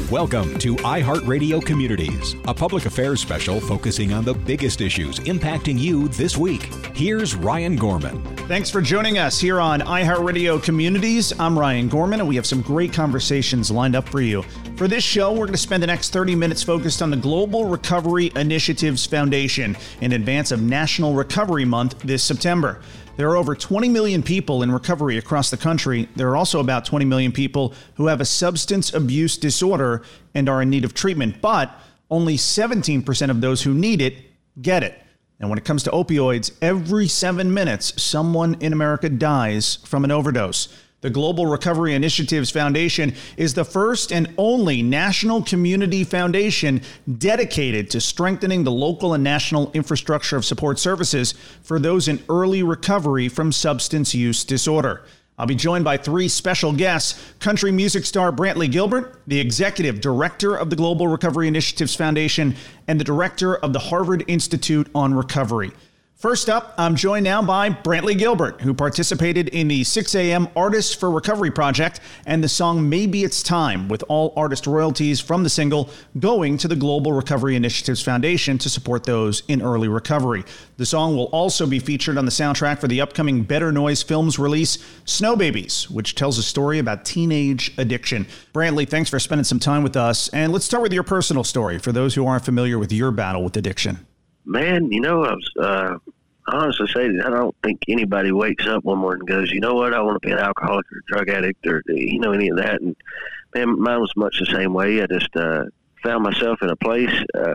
Welcome to iHeartRadio Communities, a public affairs special focusing on the biggest issues impacting you this week. Here's Ryan Gorman. Thanks for joining us here on iHeartRadio Communities. I'm Ryan Gorman, and we have some great conversations lined up for you. For this show, we're going to spend the next 30 minutes focused on the Global Recovery Initiatives Foundation in advance of National Recovery Month this September. There are over 20 million people in recovery across the country. There are also about 20 million people who have a substance abuse disorder and are in need of treatment, but only 17% of those who need it get it. And when it comes to opioids, every 7 minutes, someone in America dies from an overdose. The Global Recovery Initiatives Foundation is the first and only national community foundation dedicated to strengthening the local and national infrastructure of support services for those in early recovery from substance use disorder. I'll be joined by three special guests: country music star Brantley Gilbert, the executive director of the Global Recovery Initiatives Foundation, and the director of the Harvard Institute on Recovery. First up, I'm joined now by Brantley Gilbert, who participated in the 6 a.m. Artists for Recovery project and the song Maybe It's Time, with all artist royalties from the single going to the Global Recovery Initiatives Foundation to support those in early recovery. The song will also be featured on the soundtrack for the upcoming Better Noise Films release, Snow Babies, which tells a story about teenage addiction. Brantley, thanks for spending some time with us. And let's start with your personal story for those who aren't familiar with your battle with addiction. Man, I was honestly say that I don't think anybody wakes up one morning and goes, you know what, I want to be an alcoholic or a drug addict or, any of that. And man, mine was much the same way. I just found myself in a place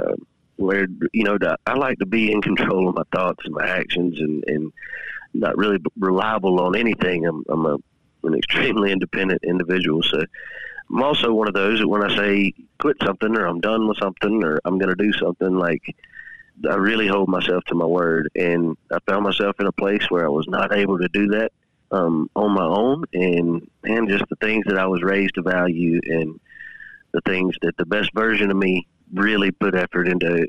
where, I like to be in control of my thoughts and my actions and not really reliable on anything. I'm an extremely independent individual. So I'm also one of those that when I say quit something or I'm done with something or I'm going to do something, like, I really hold myself to my word, and I found myself in a place where I was not able to do that on my own, and just the things that I was raised to value and the things that the best version of me really put effort into,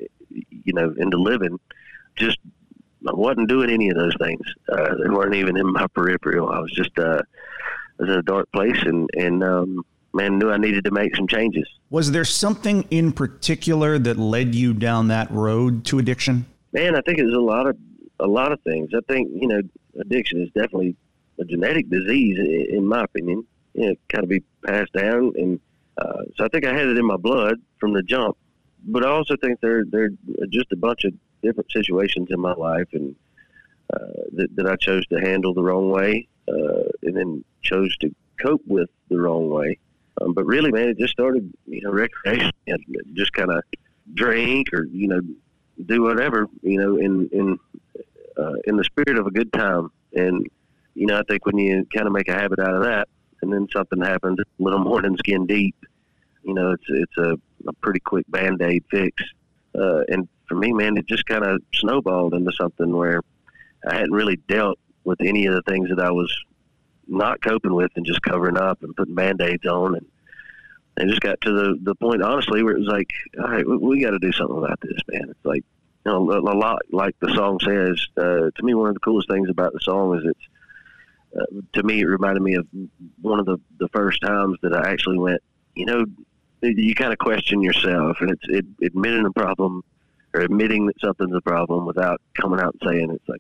into living, just I wasn't doing any of those things. They weren't even in my peripheral. I was just I was in a dark place, and knew I needed to make some changes. Was there something in particular that led you down that road to addiction? Man, I think it was a lot of things. I think, addiction is definitely a genetic disease, in my opinion. It kind of be passed down. And so I think I had it in my blood from the jump. But I also think there are just a bunch of different situations in my life and that I chose to handle the wrong way and then chose to cope with the wrong way. But really, man, it just started, recreation, just kind of drink or, do whatever, in the spirit of a good time. And, I think when you kind of make a habit out of that and then something happens, a little more than skin deep, it's a pretty quick Band-Aid fix. And for me, man, it just kind of snowballed into something where I hadn't really dealt with any of the things that I was not coping with and just covering up and putting Band-Aids on. And I just got to the point, honestly, where it was like, all right, we got to do something about this, man. It's like, a lot like the song says. To me, one of the coolest things about the song is to me, it reminded me of one of the first times that I actually went, you kind of question yourself, and it's admitting a problem or admitting that something's a problem without coming out and saying, it's like,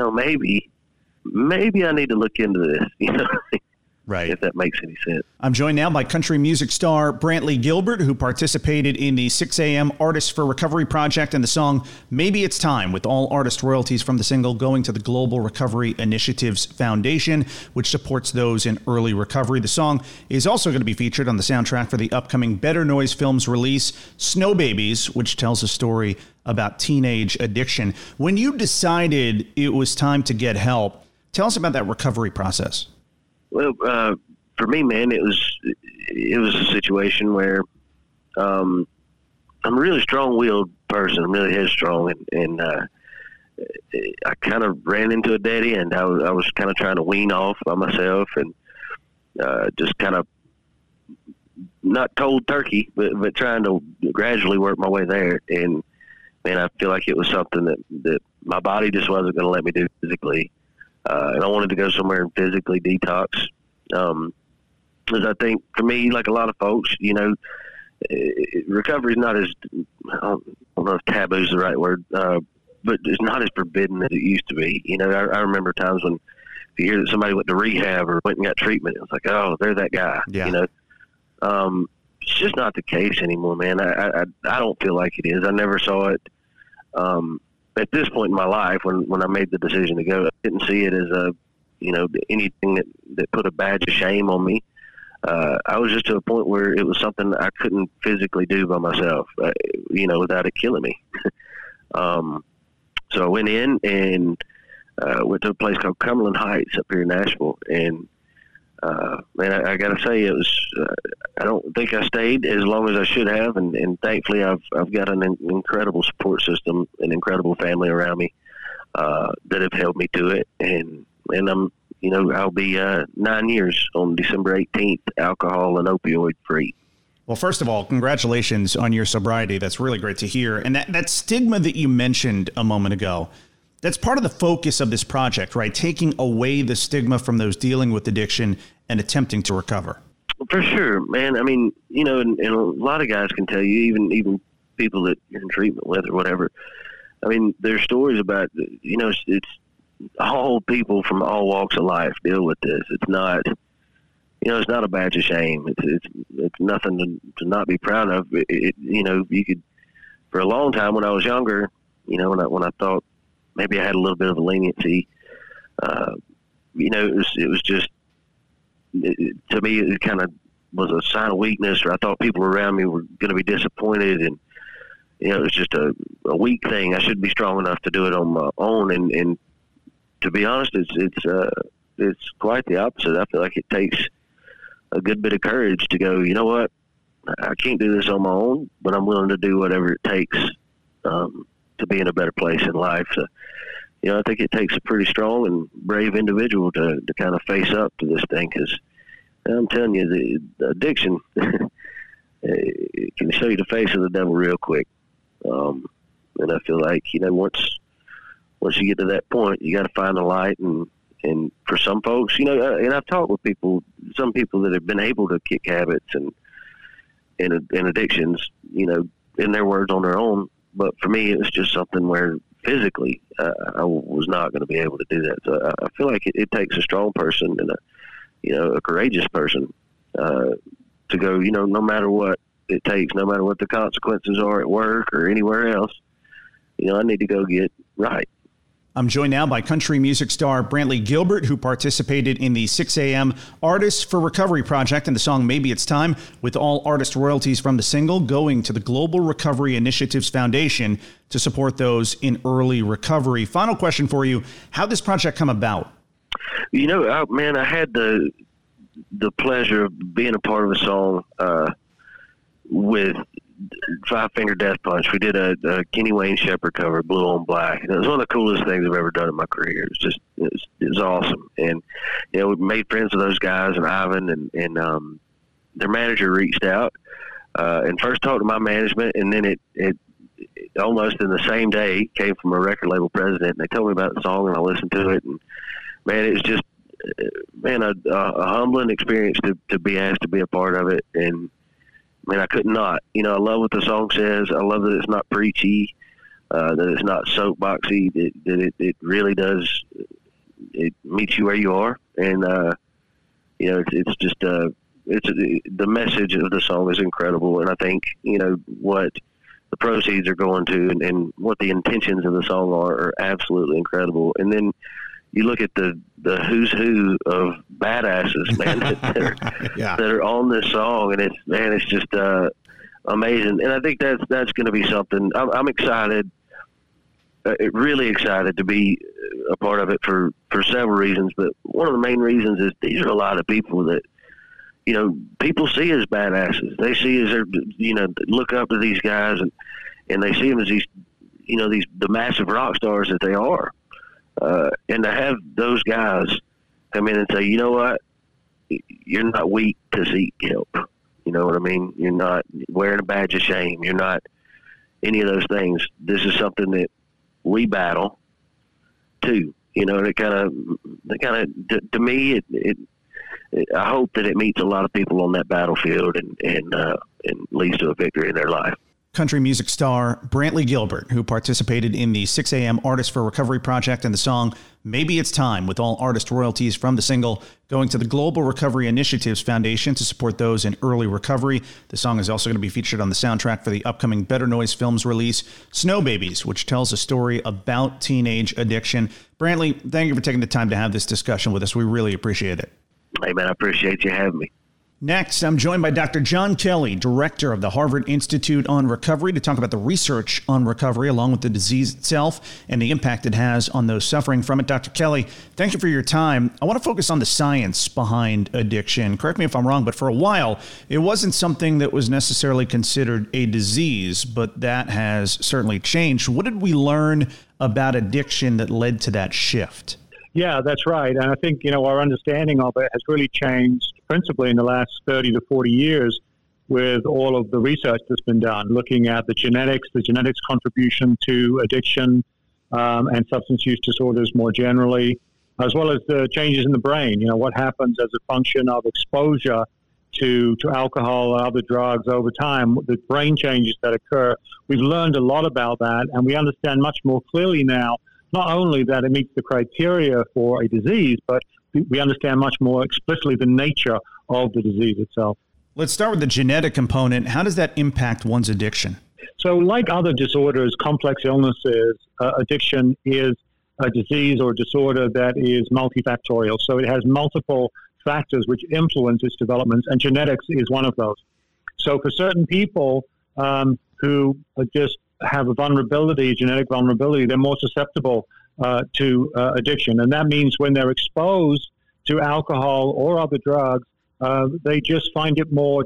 maybe I need to look into this, Right. If that makes any sense. I'm joined now by country music star Brantley Gilbert, who participated in the 6 a.m. Artists for Recovery project and the song Maybe It's Time, with all artist royalties from the single going to the Global Recovery Initiatives Foundation, which supports those in early recovery. The song is also going to be featured on the soundtrack for the upcoming Better Noise Films release, Snow Babies, which tells a story about teenage addiction. When you decided it was time to get help, tell us about that recovery process. Well, for me, man, it was a situation where I'm a really strong-willed person. I'm really headstrong, and I kind of ran into a dead end. I was kind of trying to wean off by myself and just kind of not cold turkey, but trying to gradually work my way there. And, man, I feel like it was something that my body just wasn't going to let me do physically. And I wanted to go somewhere and physically detox. Because I think for me, like a lot of folks, recovery is not as, I don't know if taboo is the right word, but it's not as forbidden as it used to be. You know, I remember times when you hear that somebody went to rehab or went and got treatment, it was like, oh, they're that guy. Yeah. You know, it's just not the case anymore, man. I don't feel like it is. I never saw it. At this point in my life, when I made the decision to go, I didn't see it as anything that put a badge of shame on me. I was just to a point where it was something I couldn't physically do by myself, without it killing me. So I went in and went to a place called Cumberland Heights up here in Nashville. And, man, I got to say, it was, I don't think I stayed as long as I should have. And thankfully I've got an incredible support system, an incredible family around me, that have held me to it. And I'm, I'll be 9 years on December 18th, alcohol and opioid free. Well, first of all, congratulations on your sobriety. That's really great to hear. And that stigma that you mentioned a moment ago, that's part of the focus of this project, right? Taking away the stigma from those dealing with addiction and attempting to recover. For sure, man. I mean, and a lot of guys can tell you, even people that you're in treatment with or whatever. I mean, there's stories about, it's all people from all walks of life deal with this. It's not, it's not a badge of shame. It's nothing to not be proud of. You could, for a long time when I was younger, when I thought maybe I had a little bit of a leniency, it was just, to me, it kind of was a sign of weakness, or I thought people around me were going to be disappointed, and it was just a weak thing. I should be strong enough to do it on my own, and to be honest, it's quite the opposite. I feel like it takes a good bit of courage to go, you know what, I can't do this on my own, but I'm willing to do whatever it takes to be in a better place in life. So, I think it takes a pretty strong and brave individual to kind of face up to this thing, because I'm telling you, the addiction it can show you the face of the devil real quick. And I feel like, once you get to that point, you got to find the light. And for some folks, and I've talked with some people that have been able to kick habits and addictions, in their words, on their own. But for me, it was just something where physically I was not going to be able to do that. So I feel like it takes a strong person and a courageous person to go, no matter what it takes, no matter what the consequences are at work or anywhere else, I need to go get right. I'm joined now by country music star Brantley Gilbert, who participated in the 6 a.m. Artists for Recovery project and the song Maybe It's Time, with all artist royalties from the single going to the Global Recovery Initiatives Foundation to support those in early recovery. Final question for you. How'd this project come about? I had the pleasure of being a part of a song with Five Finger Death Punch. We did a Kenny Wayne Shepherd cover, Blue on Black. And it was one of the coolest things I've ever done in my career. It was awesome. And, we made friends with those guys and Ivan, and their manager reached out and first talked to my management, and then it almost in the same day came from a record label president. And they told me about the song, and I listened to it, and man, it was just, a humbling experience to be asked to be a part of it. And man, I could not. I love what the song says. I love that it's not preachy, that it's not soapboxy, that it really does, it meets you where you are. And, it's just, the message of the song is incredible. And I think, what the proceeds are going to and what the intentions of the song are absolutely incredible. And then you look at the who's who of badasses, man, that are on this song, and it's just amazing. And I think that's going to be something. I'm excited, really excited to be a part of it for several reasons. But one of the main reasons is these are a lot of people that, people see as badasses. They see as look up to these guys, and they see them as these, the massive rock stars that they are. And to have those guys come in and say, you know what, you're not weak to seek help. You know what I mean? You're not wearing a badge of shame. You're not any of those things. This is something that we battle too. And it kind of, to me, I hope that it meets a lot of people on that battlefield and leads to a victory in their life. Country music star Brantley Gilbert, who participated in the 6 a.m. Artists for Recovery project, and the song Maybe It's Time, with all artist royalties from the single going to the Global Recovery Initiatives Foundation to support those in early recovery. The song is also going to be featured on the soundtrack for the upcoming Better Noise Films release, Snow Babies, which tells a story about teenage addiction. Brantley, thank you for taking the time to have this discussion with us. We really appreciate it. Hey, man, I appreciate you having me. Next, I'm joined by Dr. John Kelly, director of the Harvard Institute on Recovery, to talk about the research on recovery along with the disease itself and the impact it has on those suffering from it. Dr. Kelly, thank you for your time. I want to focus on the science behind addiction. Correct me if I'm wrong, but for a while, it wasn't something that was necessarily considered a disease, but that has certainly changed. What did we learn about addiction that led to that shift? Yeah, that's right. And I think, our understanding of it has really changed principally in the last 30 to 40 years with all of the research that's been done, looking at the genetics contribution to addiction and substance use disorders more generally, as well as the changes in the brain. What happens as a function of exposure to alcohol or other drugs over time, the brain changes that occur. We've learned a lot about that, and we understand much more clearly now not only that it meets the criteria for a disease, but we understand much more explicitly the nature of the disease itself. Let's start with the genetic component. How does that impact one's addiction? So like other disorders, complex illnesses, addiction is a disease or disorder that is multifactorial. So it has multiple factors which influence its development, and genetics is one of those. So for certain people who just have a vulnerability, genetic vulnerability, they're more susceptible to addiction. And that means when they're exposed to alcohol or other drugs, they just find it more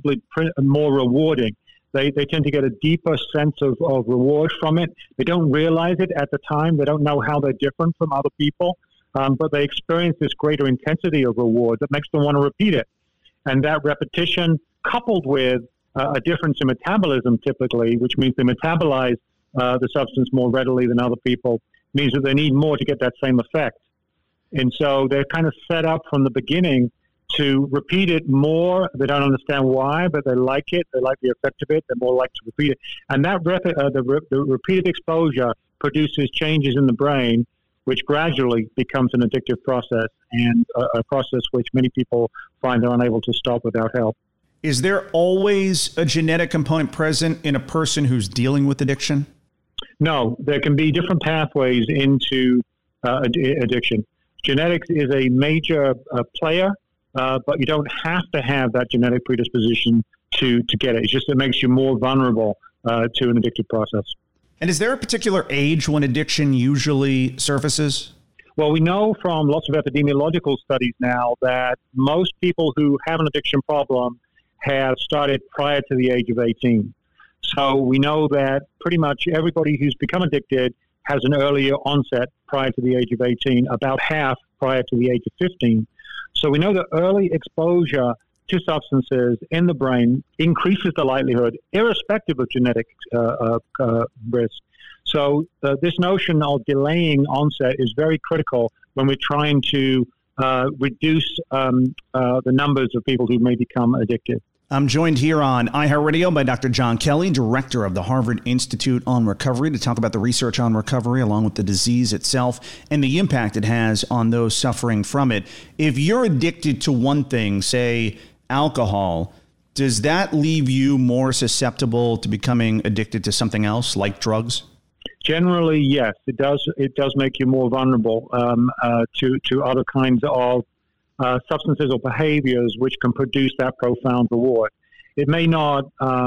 rewarding. They tend to get a deeper sense of reward from it. They don't realize it at the time. They don't know how they're different from other people, but they experience this greater intensity of reward that makes them want to repeat it. And that repetition, coupled with a difference in metabolism typically, which means they metabolize the substance more readily than other people, means that they need more to get that same effect. And so they're kind of set up from the beginning to repeat it more. They don't understand why, but they like it. They like the effect of it. They're more likely to repeat it. And that the repeated exposure produces changes in the brain, which gradually becomes an addictive process, and a process which many people find they're unable to stop without help. Is there always a genetic component present in a person who's dealing with addiction? No, there can be different pathways into addiction. Genetics is a major player, but you don't have to have that genetic predisposition to get it. It's just it makes you more vulnerable to an addictive process. And is there a particular age when addiction usually surfaces? Well, we know from lots of epidemiological studies now that most people who have an addiction problem have started prior to the age of 18. So we know that pretty much everybody who's become addicted has an earlier onset prior to the age of 18, about half prior to the age of 15. So we know that early exposure to substances in the brain increases the likelihood, irrespective of genetic risk. So this notion of delaying onset is very critical when we're trying to reduce the numbers of people who may become addicted. I'm joined here on iHeartRadio by Dr. John Kelly, director of the Harvard Institute on Recovery, to talk about the research on recovery along with the disease itself and the impact it has on those suffering from it. If you're addicted to one thing, say alcohol, does that leave you more susceptible to becoming addicted to something else like drugs? Generally, yes, it does. It does make you more vulnerable to other kinds of substances or behaviors which can produce that profound reward. You may not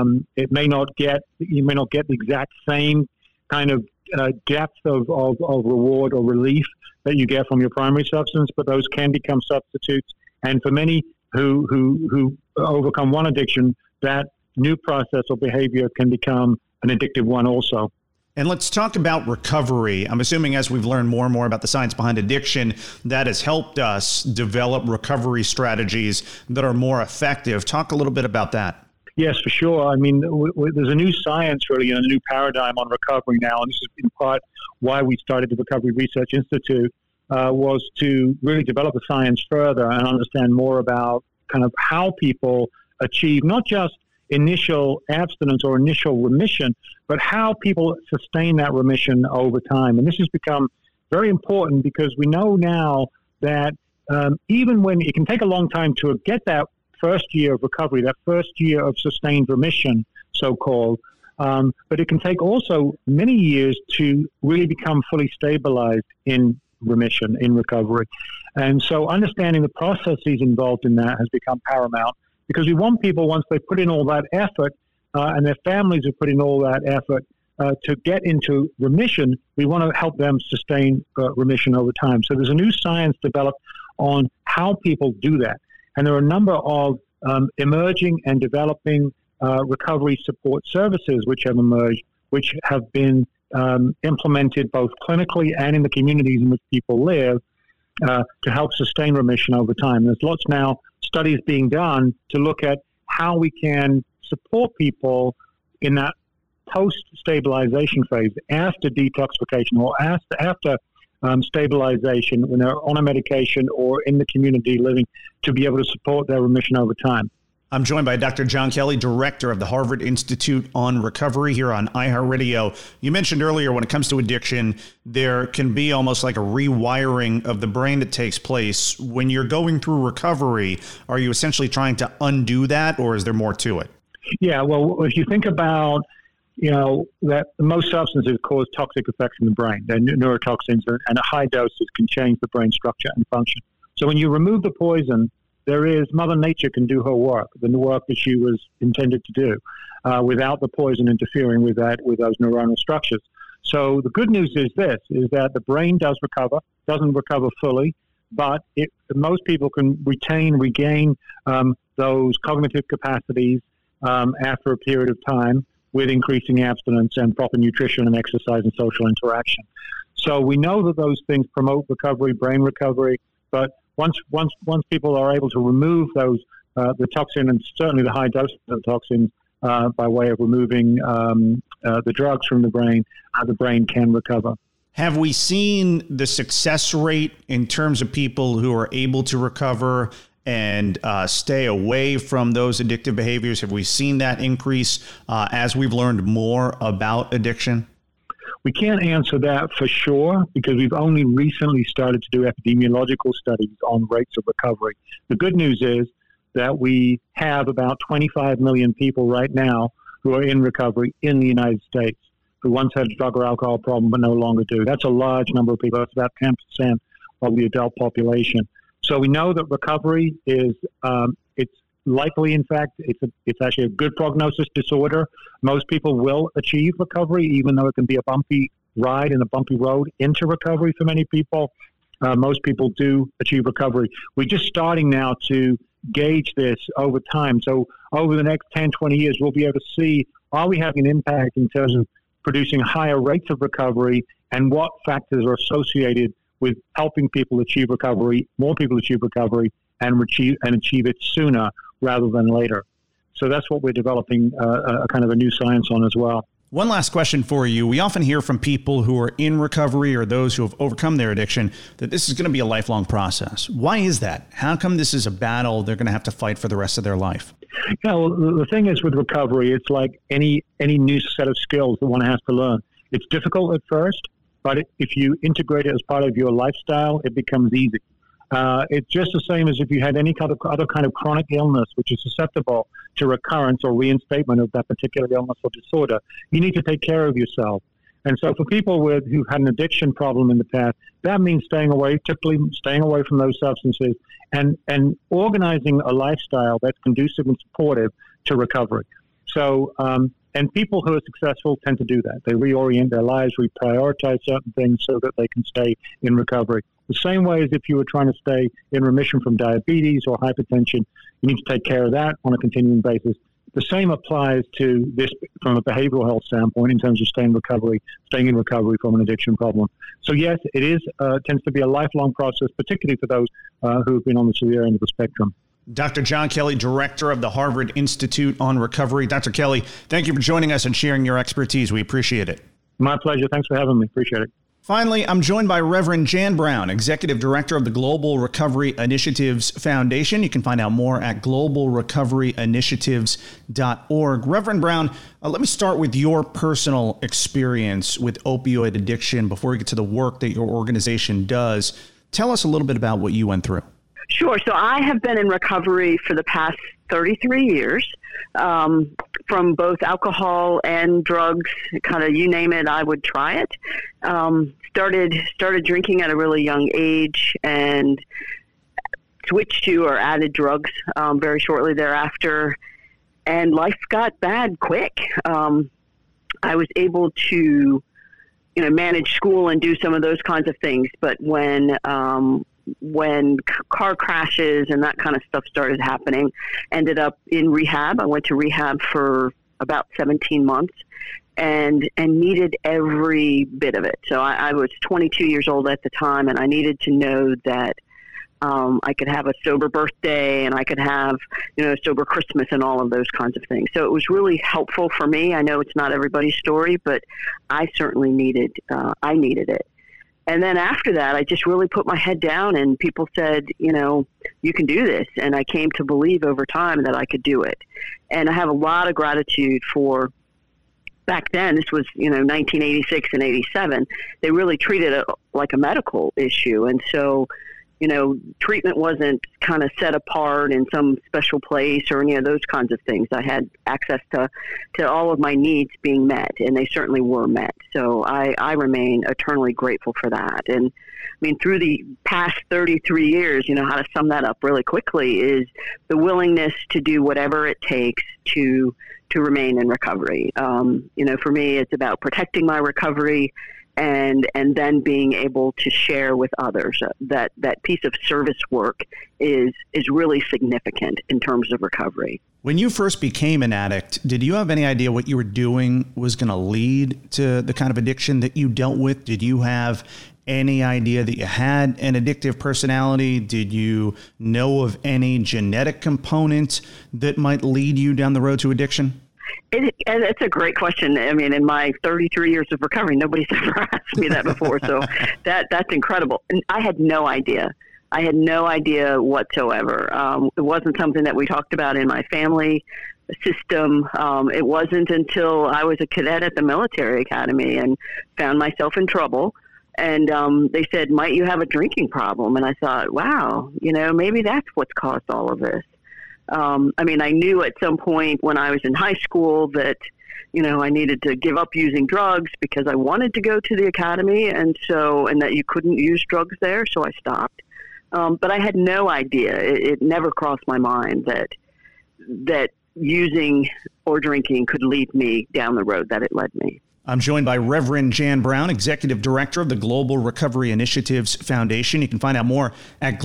get the exact same kind of depth of reward or relief that you get from your primary substance, but those can become substitutes. And for many who overcome one addiction, that new process or behavior can become an addictive one also. And let's talk about recovery. I'm assuming as we've learned more and more about the science behind addiction, that has helped us develop recovery strategies that are more effective. Talk a little bit about that. Yes, for sure. I mean, there's a new science really and a new paradigm on recovery now, and this is in part why we started the Recovery Research Institute. was to really develop the science further and understand more about kind of how people achieve not just initial abstinence or initial remission, but how people sustain that remission over time. And this has become very important because we know now that even when it can take a long time to get that first year of recovery, that first year of sustained remission, so-called, but it can take also many years to really become fully stabilized in remission, in recovery. And so understanding the processes involved in that has become paramount, because we want people, once they put in all that effort and their families have put in all that effort to get into remission, we want to help them sustain remission over time. So there's a new science developed on how people do that. And there are a number of emerging and developing recovery support services which have emerged, which have been implemented both clinically and in the communities in which people live to help sustain remission over time. There's lots now studies being done to look at how we can support people in that post-stabilization phase, after detoxification or after stabilization, when they're on a medication or in the community living, to be able to support their remission over time. I'm joined by Dr. John Kelly, director of the Harvard Institute on Recovery here on iHeartRadio. You mentioned earlier, when it comes to addiction, there can be almost like a rewiring of the brain that takes place. When you're going through recovery, are you essentially trying to undo that, or is there more to it? Yeah, well, if you think about, that most substances cause toxic effects in the brain. They're neurotoxins, and at high doses can change the brain structure and function. So when you remove the poison, Mother Nature can do her work, the work that she was intended to do, without the poison interfering with those neuronal structures. So the good news is that the brain doesn't recover fully, but most people can regain those cognitive capacities after a period of time with increasing abstinence and proper nutrition and exercise and social interaction. So we know that those things promote recovery, brain recovery, but once people are able to remove those the toxin, and certainly the high doses of toxins by way of removing the drugs from the brain can recover. Have we seen the success rate in terms of people who are able to recover and stay away from those addictive behaviors? Have we seen that increase as we've learned more about addiction? We can't answer that for sure because we've only recently started to do epidemiological studies on rates of recovery. The good news is that we have about 25 million people right now who are in recovery in the United States who once had a drug or alcohol problem but no longer do. That's a large number of people. That's about 10% of the adult population. So we know that recovery is it's likely, in fact, it's actually a good prognosis disorder. Most people will achieve recovery, even though it can be a bumpy ride and a bumpy road into recovery for many people. Most people do achieve recovery. We're just starting now to gauge this over time. So over the next 10, 20 years, we'll be able to see, are we having an impact in terms of producing higher rates of recovery, and what factors are associated with helping people achieve recovery, more people achieve recovery, and achieve it sooner rather than later. So that's what we're developing a kind of a new science on as well. One last question for you. We often hear from people who are in recovery or those who have overcome their addiction that this is going to be a lifelong process. Why is that? How come this is a battle they're going to have to fight for the rest of their life? Yeah, well, the thing is with recovery, it's like any new set of skills that one has to learn. It's difficult at first, but if you integrate it as part of your lifestyle, it becomes easy. It's just the same as if you had any other kind of chronic illness which is susceptible to recurrence or reinstatement of that particular illness or disorder. You need to take care of yourself. And so for people who've had an addiction problem in the past, that means typically staying away from those substances and organizing a lifestyle that's conducive and supportive to recovery. So, and people who are successful tend to do that. They reorient their lives, reprioritize certain things so that they can stay in recovery. The same way as if you were trying to stay in remission from diabetes or hypertension, you need to take care of that on a continuing basis. The same applies to this from a behavioral health standpoint in terms of staying in recovery from an addiction problem. So yes, it tends to be a lifelong process, particularly for those who have been on the severe end of the spectrum. Dr. John Kelly, director of the Harvard Institute on Recovery. Dr. Kelly, thank you for joining us and sharing your expertise. We appreciate it. My pleasure. Thanks for having me. Appreciate it. Finally, I'm joined by Reverend Jan Brown, Executive Director of the Global Recovery Initiatives Foundation. You can find out more at globalrecoveryinitiatives.org. Reverend Brown, let me start with your personal experience with opioid addiction before we get to the work that your organization does. Tell us a little bit about what you went through. Sure. So I have been in recovery for the past 33 years. From both alcohol and drugs, kind of you name it, I would try it. Started drinking at a really young age and switched to or added drugs very shortly thereafter. And life got bad quick. I was able to, manage school and do some of those kinds of things. But when car crashes and that kind of stuff started happening, ended up in rehab. I went to rehab for about 17 months and needed every bit of it. So I was 22 years old at the time, and I needed to know that I could have a sober birthday and I could have, a sober Christmas and all of those kinds of things. So it was really helpful for me. I know it's not everybody's story, but I certainly needed it. And then after that, I just really put my head down and people said, you can do this. And I came to believe over time that I could do it. And I have a lot of gratitude for back then. This was, 1986 and 87. They really treated it like a medical issue. And so, treatment wasn't kind of set apart in some special place or any of those kinds of things. I had access to all of my needs being met, and they certainly were met. So I remain eternally grateful for that. And through the past 33 years, how to sum that up really quickly is the willingness to do whatever it takes to remain in recovery. For me, it's about protecting my recovery and then being able to share with others. That piece of service work is really significant in terms of recovery. When you first became an addict, did you have any idea what you were doing was going to lead to the kind of addiction that you dealt with? Did you have any idea that you had an addictive personality? Did you know of any genetic component that might lead you down the road to addiction? It's a great question. In my 33 years of recovery, nobody's ever asked me that before. So that's incredible. And I had no idea. I had no idea whatsoever. It wasn't something that we talked about in my family system. It wasn't until I was a cadet at the military academy and found myself in trouble. And they said, might you have a drinking problem? And I thought, wow, maybe that's what's caused all of this. I knew at some point when I was in high school that, I needed to give up using drugs because I wanted to go to the academy and that you couldn't use drugs there. So I stopped. But I had no idea. It never crossed my mind that using or drinking could lead me down the road that it led me. I'm joined by Reverend Jan Brown, Executive Director of the Global Recovery Initiatives Foundation. You can find out more at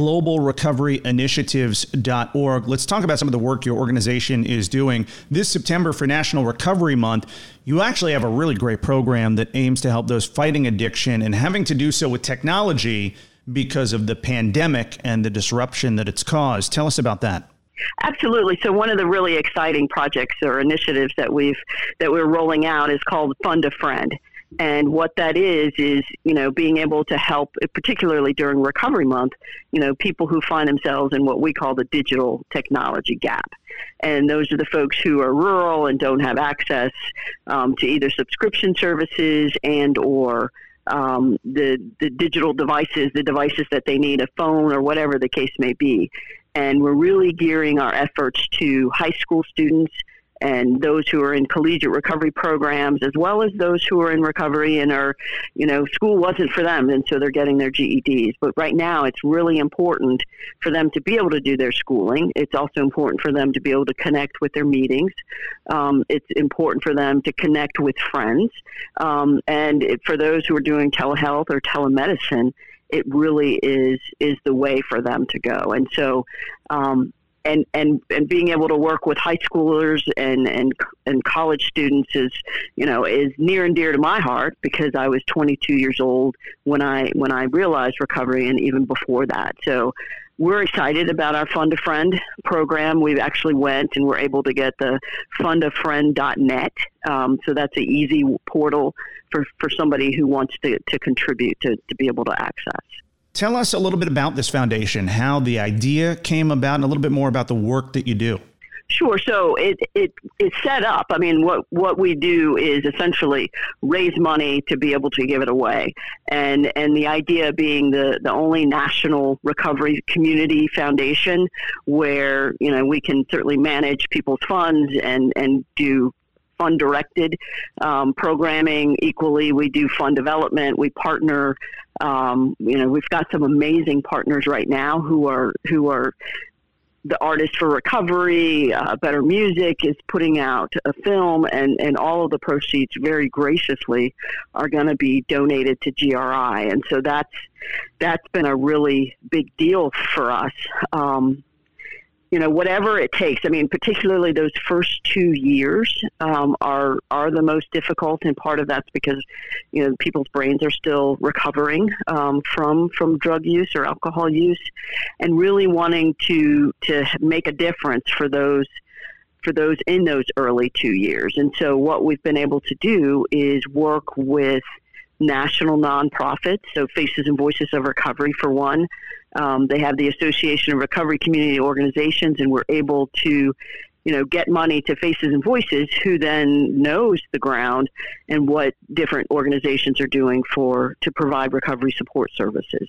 globalrecoveryinitiatives.org. Let's talk about some of the work your organization is doing. This September for National Recovery Month, you actually have a really great program that aims to help those fighting addiction and having to do so with technology because of the pandemic and the disruption that it's caused. Tell us about that. Absolutely. So one of the really exciting projects or initiatives that we're rolling out is called Fund a Friend. And what that is, being able to help, particularly during Recovery Month, people who find themselves in what we call the digital technology gap. And those are the folks who are rural and don't have access to either subscription services and or the digital devices, the devices that they need, a phone or whatever the case may be. And we're really gearing our efforts to high school students and those who are in collegiate recovery programs, as well as those who are in recovery and are, school wasn't for them, and so they're getting their GEDs. But right now, it's really important for them to be able to do their schooling. It's also important for them to be able to connect with their meetings. It's important for them to connect with friends. For those who are doing telehealth or telemedicine, it really is the way for them to go. And so, and being able to work with high schoolers and college students is near and dear to my heart, because I was 22 years old when I realized recovery, and even before that. So we're excited about our Fund a Friend program. We actually went and were able to get the fundafriend.net. So that's an easy portal for somebody who wants to contribute to be able to access. Tell us a little bit about this foundation, how the idea came about, and a little bit more about the work that you do. Sure. So it's set up. I mean, what we do is essentially raise money to be able to give it away. And the idea being the only national recovery community foundation where, we can certainly manage people's funds and do fund-directed programming. Equally, we do fund development. We partner. We've got some amazing partners right now who are the Artists for Recovery. Better Music is putting out a film, and all of the proceeds very graciously are going to be donated to GRI. And so that's been a really big deal for us. Whatever it takes. I mean, particularly those first 2 years are the most difficult, and part of that's because people's brains are still recovering from drug use or alcohol use, and really wanting to make a difference for those in those early 2 years. And so what we've been able to do is work with national nonprofits, so Faces and Voices of Recovery for one. They have the Association of Recovery Community Organizations, and we're able to, get money to Faces and Voices, who then knows the ground and what different organizations are doing to provide recovery support services.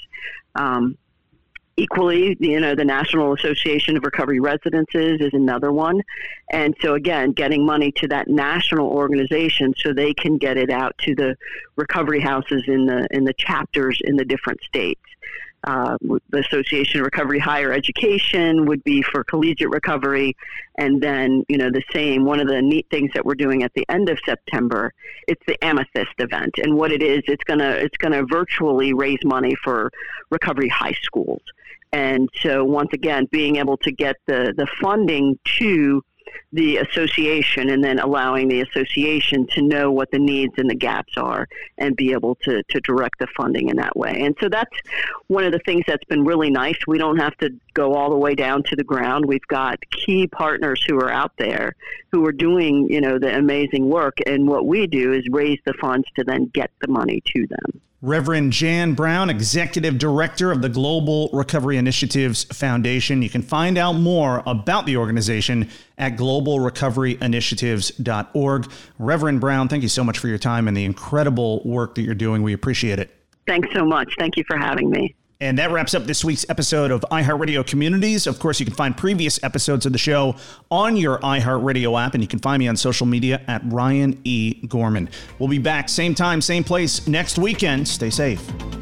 Equally, the National Association of Recovery Residences is another one. And so, again, getting money to that national organization so they can get it out to the recovery houses in the chapters in the different states. The Association of Recovery Higher Education would be for collegiate recovery. And then, the same, one of the neat things that we're doing at the end of September, it's the Amethyst event. And what it is, it's gonna virtually raise money for recovery high schools. And so once again, being able to get the funding to the association, and then allowing the association to know what the needs and the gaps are and be able to direct the funding in that way. And so that's one of the things that's been really nice. We don't have to go all the way down to the ground. We've got key partners who are out there who are doing, the amazing work. And what we do is raise the funds to then get the money to them. Reverend Jan Brown, Executive Director of the Global Recovery Initiatives Foundation. You can find out more about the organization at globalrecoveryinitiatives.org. Reverend Brown, thank you so much for your time and the incredible work that you're doing. We appreciate it. Thanks so much. Thank you for having me. And that wraps up this week's episode of iHeartRadio Communities. Of course, you can find previous episodes of the show on your iHeartRadio app, and you can find me on social media at Ryan E. Gorman. We'll be back same time, same place next weekend. Stay safe.